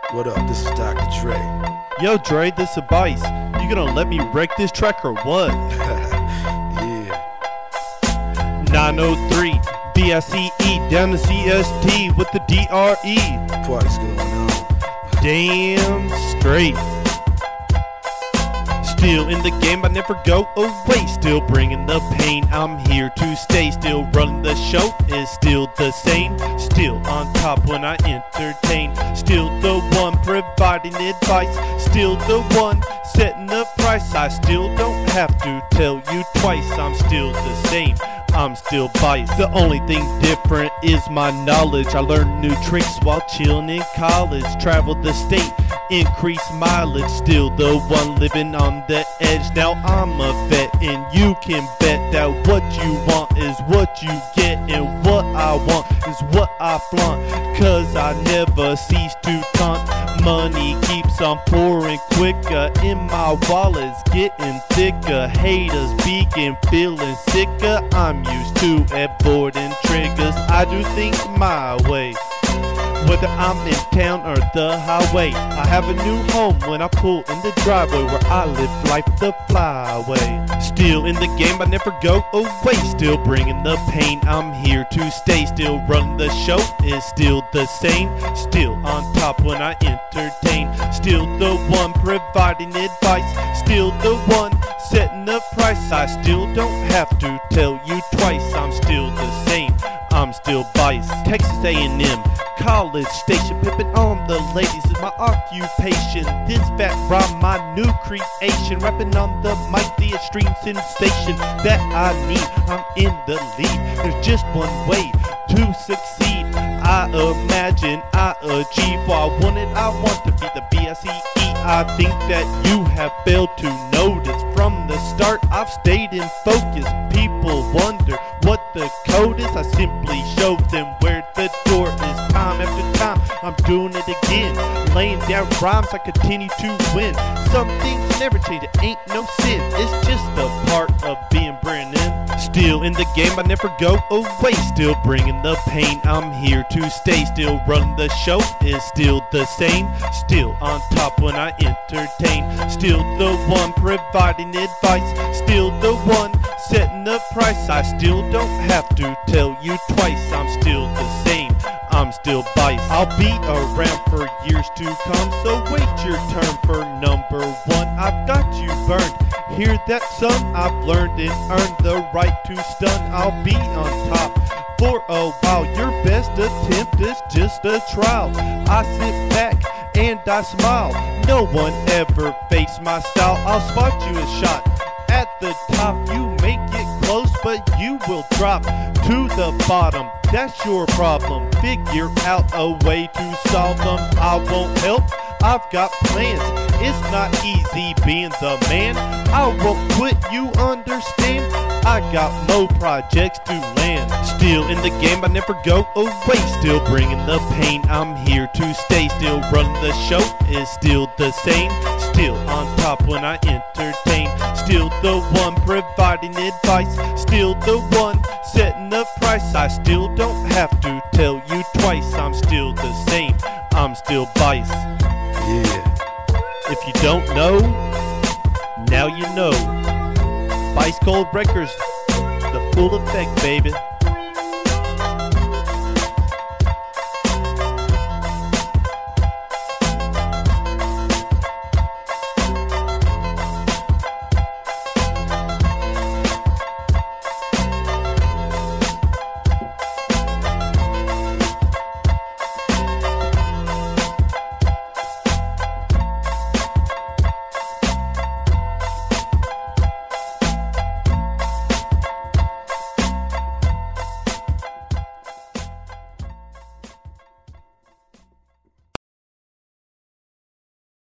What up? This is Dr. Dre. Yo, Dre, this is Bice. You gonna let me wreck this track or what? Yeah. 903 BICE down to CST with the DRE. Party's going on. Damn straight. Still in the game, I never go away. Still bringing the pain, I'm here to stay. Still running the show, is still the same. Still on top when I entertain. Still the one providing advice. Still the one setting the price. I still don't have to tell you twice. I'm still the same, I'm still biased. The only thing different is my knowledge. I learned new tricks while chilling in college. Traveled the state, increased mileage. Still the one living on the edge. Now I'm a vet, and you can bet that what you want is what you get, and what I want is what I flaunt. Cause I never cease to taunt. Money keeps on pouring quicker, in my wallet's getting thicker. Haters begin feeling sicker. I'm used to avoiding triggers. I do things my way, whether I'm in town or the highway. I have a new home when I pull in the driveway, where I live life the flyway. Still in the game, I never go away. Still bringing the pain, I'm here to stay. Still running the show, is still the same. Still on top when I entertain. Still the one providing advice. Still the one setting the price. I still don't have to tell you twice. I'm still the same, I'm still biased. Texas A&M College Station, pimping on the ladies is my occupation. This fat rhyme, my new creation. Rapping on the mic, the extreme sensation that I need. I'm in the lead. There's just one way to succeed. I imagine I achieve what I wanted. I want to be the BICE. I think that you have failed to notice. From the start, I've stayed in focus. People wonder what the code is. I simply show them where the door is. Time after time, I'm doing it again. Laying down rhymes, I continue to win. Some things never change, it ain't no sin. It's just a part of being Brennan. Still in the game, I never go away. Still bringing the pain, I'm here to stay. Still running the show, is still the same. Still on top when I entertain. Still the one providing advice. Still the one setting the price. I still don't have to tell you twice. I'm still the same, I'm still biased. I'll be around for years to come, so wait your turn for number one. I've got you burned, hear that son? I've learned and earned the right to stun. I'll be on top for a while. Your best attempt is just a trial. I sit back and I smile. No one ever faced my style. I'll spot you a shot at the top. You make it close, but you will drop to the bottom. That's your problem. Figure out a way to solve them. I won't help, I've got plans. It's not easy being the man. I won't quit, you understand? I got more projects to land. Still in the game, I never go away. Still bringing the pain, I'm here to stay. Still running the show, is still the same. Still on top when I entertain. Still the one providing advice. Still the one setting the price. I still don't have to tell you twice. I'm still the same, I'm still biased. Yeah. If you don't know, now you know. Bice Cold Breakers, the full effect, baby.